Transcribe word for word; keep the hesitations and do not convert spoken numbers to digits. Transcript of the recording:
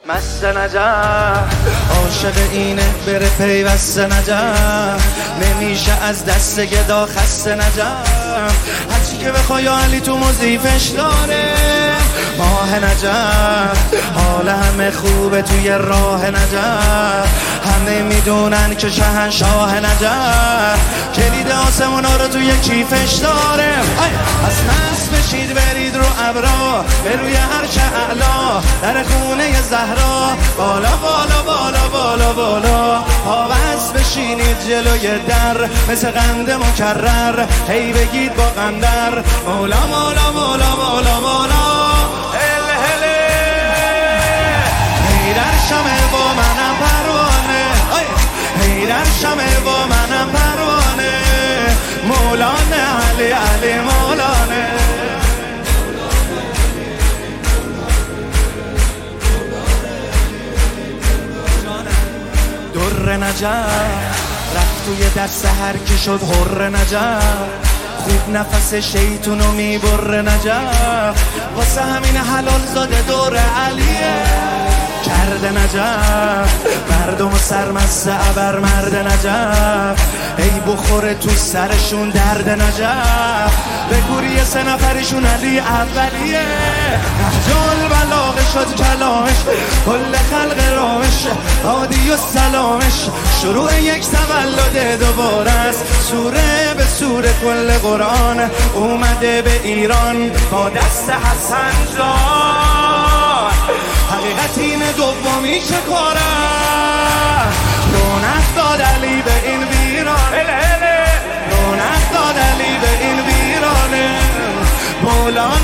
مست نجف عاشق اینه بره پیوست نجف نمیشه از دست گدا خسته نجف هرچی که بخوای یا علی تو مضیفش داره ماه نجف حال همه خوبه توی راه نجف همه میدونن که شهنشاه نجف کلید آسمونا رو توی کیفش داره از مست بشید برید رو ابرا به روی عرش اعلا در خونه زهرا بالا بالا بالا بالا بالا پابست بشینید جلوی در مثل قند مکرر هی بگید با قندر مولا مولا مولا مولا مولا هل هله هی در شمه با منم پروانه هی در شمه با منم پروانه مولانه علی علی مولانه در نجف رفت توی دست هر کی شد حر نجف خوب نفس شیطونو میبره نجف واسه همین حلال زاده دور علیه کرده نجف مردم و سرمست عبر مرد نجف ای بخوره تو سرشون درد نجف به گوری سه نفرشون علی اولیه نهجال بلاغه شد کلامش کل خلق رامش عادی و سلامش شروع یک تولد دوباره است سوره به سوره کل قرآن اومده به ایران با دست حسن جان حقیقت اینه دومی چه کاره رونق داد علی به این ویران رونق داد علی به این ویرانه مولا